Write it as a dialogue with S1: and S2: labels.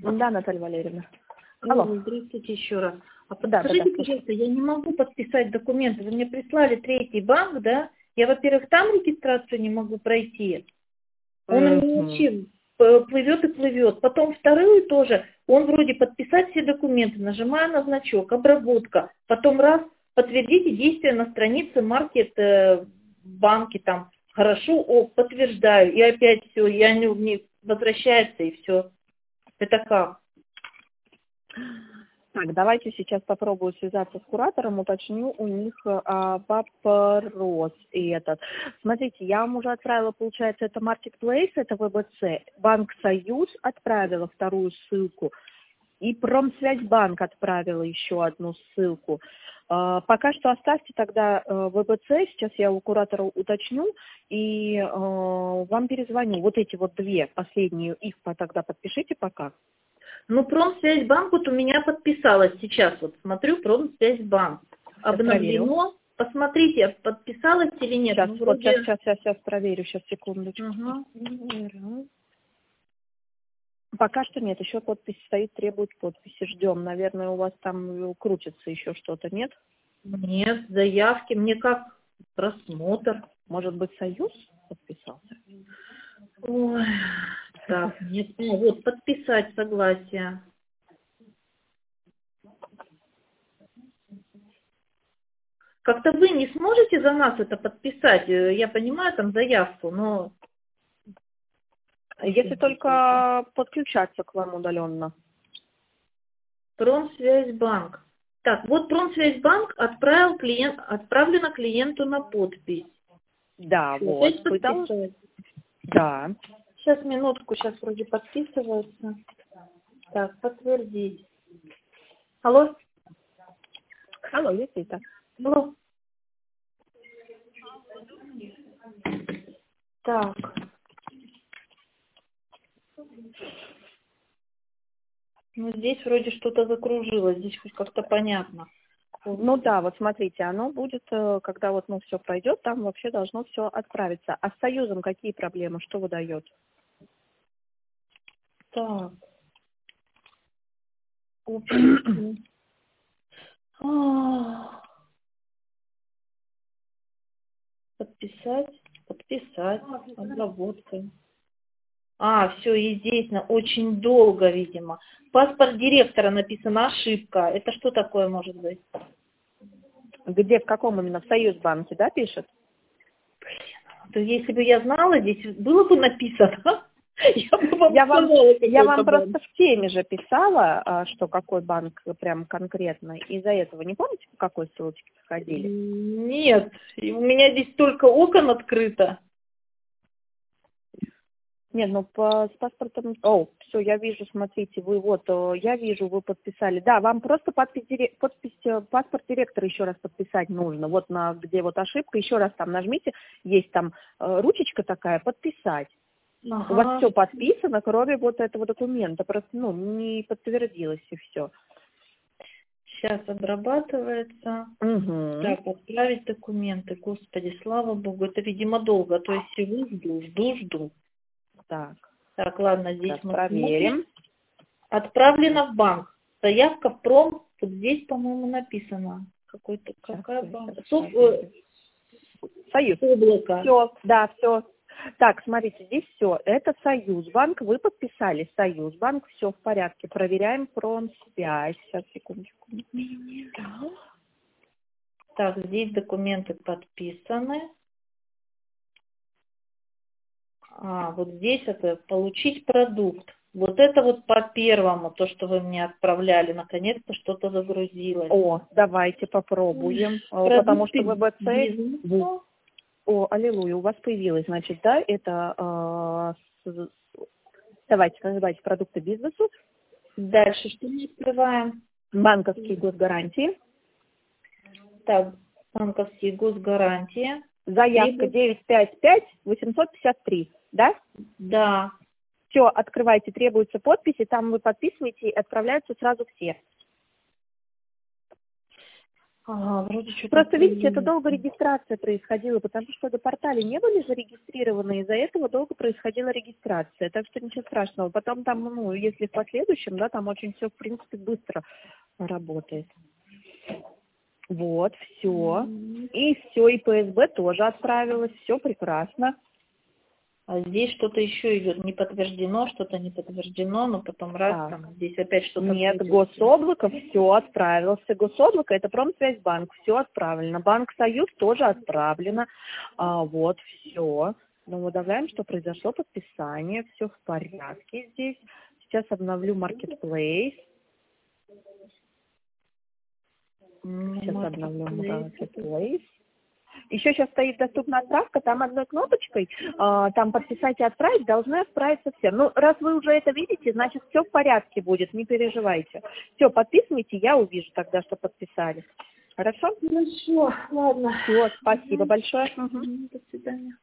S1: Да, Наталья Валерьевна.
S2: Алло.
S1: Алло.
S2: Здравствуйте еще раз. А
S1: Да,
S2: подскажите, пожалуйста, я не могу подписать документы. Вы мне прислали третий банк, да? Я, во-первых, там регистрацию не могу пройти. Он у меня вообще плывет и плывет. Потом вторую тоже. Он вроде подписать все документы. Нажимаю на значок, обработка. Потом раз, подтвердите действия на странице маркет банки там. Хорошо, подтверждаю. И опять все, я не возвращается и все. Это как?
S1: Так, давайте сейчас попробую связаться с куратором, уточню у них вопрос и этот. Смотрите, я вам уже отправила, получается, это Marketplace, это ВБЦ. Банк Союз отправила вторую ссылку. И Промсвязьбанк отправила еще одну ссылку. Пока что оставьте тогда ВБЦ, сейчас я у куратора уточню и вам перезвоню. Вот эти вот две последние, их тогда подпишите пока.
S2: Ну, Промсвязьбанк вот у меня подписалась сейчас. Вот смотрю, Промсвязьбанк. Обновлено. Посмотрите, подписалась или нет.
S1: Сейчас,
S2: Ну,
S1: вот
S2: вроде...
S1: сейчас проверю, сейчас, секундочку.
S2: Угу.
S1: Пока что нет, еще подпись стоит, требует подписи. Ждем. Наверное, у вас там крутится еще что-то, нет?
S2: Нет, заявки. Мне как просмотр.
S1: Может быть, Союз подписался?
S2: Ой, так, нет. Вот, подписать согласие. Как-то вы не сможете за нас это подписать? Я понимаю, там заявку, но...
S1: Если только подключаться к вам удаленно.
S2: Промсвязьбанк. Так, вот Промсвязьбанк отправлено клиенту на подпись.
S1: Да,
S2: Что,
S1: вот.
S2: опять подписывать?
S1: Да.
S2: Сейчас, минутку, сейчас вроде подписывается. Так, подтвердить. Алло?
S1: Алло, есть это?
S2: Алло? Так. Ну, здесь вроде что-то закружилось, здесь хоть как-то понятно.
S1: Ну да, вот смотрите, оно будет, когда вот все пройдет, там вообще должно все отправиться. А с Союзом какие проблемы? Что выдает?
S2: Так. Подписать, обработка. Все, и здесь очень долго, видимо. Паспорт директора написано ошибка. Это что такое может быть?
S1: Где, в каком именно? В Союзбанке, да, пишет?
S2: То если бы я знала, здесь было бы написано,
S1: я вам просто в теме же писала, что какой банк прям конкретно. Из-за этого не помните, по какой ссылочке заходили?
S2: Нет, у меня здесь только окон открыто.
S1: Нет, ну с паспортом... Все, я вижу, смотрите, вы вот, я вижу, вы подписали. Да, вам просто подпись паспорт директора еще раз подписать нужно. Вот где вот ошибка, еще раз там нажмите, есть там ручечка такая, подписать.
S2: Ага.
S1: У вас все подписано, кроме вот этого документа. Просто, не подтвердилось и все.
S2: Сейчас обрабатывается.
S1: Угу.
S2: Так, отправить документы. Господи, слава богу, это, видимо, долго. То есть всего жду. Так, ладно, здесь
S1: сейчас
S2: мы
S1: проверим.
S2: Отправлено в банк. Заявка в пром. Вот здесь, по-моему, написано. Какая банк?
S1: Союз.
S2: Облако.
S1: Все, да, все. Так, смотрите, здесь все. Это Союзбанк. Вы подписали Союзбанк. Все в порядке. Проверяем Промсвязь. Сейчас, секундочку.
S2: Так, здесь документы подписаны. Вот здесь это получить продукт. Вот это вот по первому, то, что вы мне отправляли, наконец-то что-то загрузилось.
S1: Давайте попробуем. Потому что ВБЦ... аллилуйя, у вас появилось, значит, да, это... Давайте называйте продукты бизнесу.
S2: Дальше что мы открываем?
S1: Банковские госгарантии.
S2: Так, банковские госгарантии.
S1: Заявка 955-853, да?
S2: Да.
S1: Все, открывайте, требуются подписи, там вы подписываете и отправляются сразу все.
S2: Ага, вроде что-то...
S1: Просто, видите, это долго регистрация происходила, потому что до портале не были зарегистрированы, из-за этого долго происходила регистрация. Так что ничего страшного. Потом там, ну, если в последующем, да, там очень все, в принципе, быстро работает. Вот, все. И все, и ПСБ тоже отправилось, все прекрасно.
S2: А здесь что-то еще идет, не подтверждено, что-то не подтверждено, но потом раз,
S1: Так.
S2: там, здесь опять что-то...
S1: Нет,
S2: будет.
S1: Гособлако все отправился. Гособлако это Промсвязьбанк, все отправлено. Банк Союз тоже отправлено. Вот, все. Ну, мы добавляем, что произошло подписание, все в порядке здесь. Сейчас обновлю Marketplace. Сейчас обновлю Marketplace. Еще сейчас стоит доступна отправка, там одной кнопочкой, там подписать и отправить, должны отправиться все. Ну, раз вы уже это видите, значит, все в порядке будет, не переживайте. Все, подписывайте, я увижу тогда, что подписали. Хорошо?
S2: Хорошо, ладно.
S1: Все, спасибо большое.
S2: До свидания.